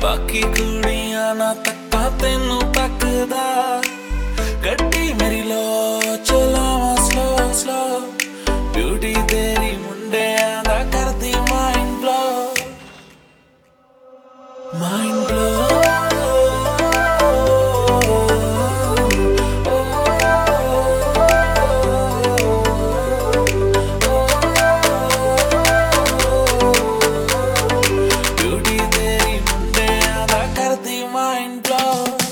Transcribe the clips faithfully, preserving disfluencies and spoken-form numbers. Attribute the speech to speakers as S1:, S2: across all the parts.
S1: बाकी कुड़ियां ना तक्का तेनू तकदा गड्डी मेरी लो चलावा स्लो स्लो ब्यूटी तेरी मुंडियां दा करदी mind blow mind blow mind blow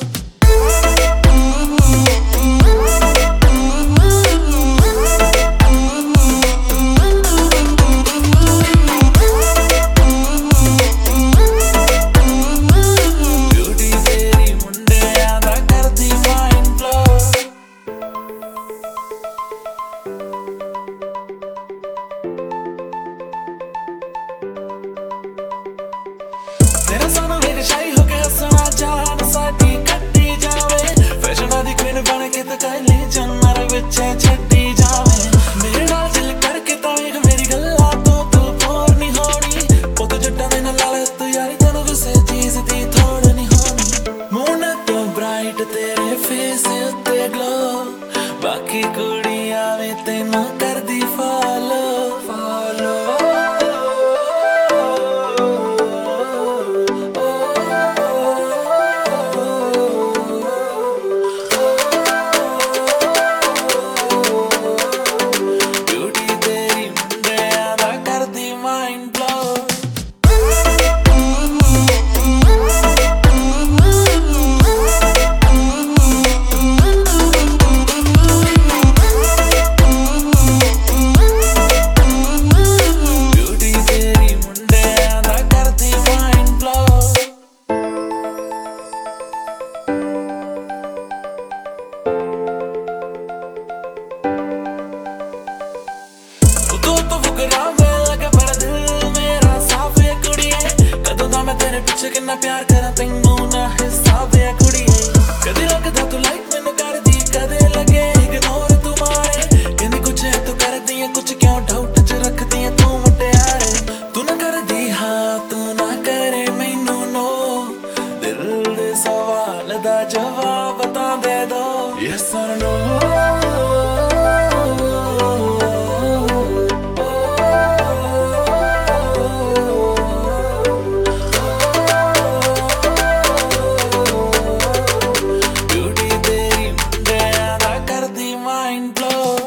S1: तेरा सानू मेरे शाही हो के हसना जान साडी कट्टी जावे फैशन दी क्वीन बन के तो काली जन्नर विच छड्डी जावे मेरे नाल दिल करके तो एक मेरी गल्ला तो तू बोर नहीं होनी पुत जट्टा दे नाल लाले तू यारी तैनू किसे चीज दी थोड़ नहीं होनी मून तो ब्राइट तेरे फेस उत्ते ग्लो बाकी कुड़ियां वे तैनू करदी फॉलो फॉलो किन्ना प्यार करा तैनू ना हिसाब है कुड़िए कदी लगदा तू लाइक मैनू कर दी कदे लगे इग्नोर तुम्हारे कहनी कुछ है तू कर दी कुछ क्यों डाउट च रख दी तू मुटियारे तू ना कर दी हाँ तू ना करे मैनू नो दिल दे सवाल दा जवाब बता दे दो यस और नो mind blow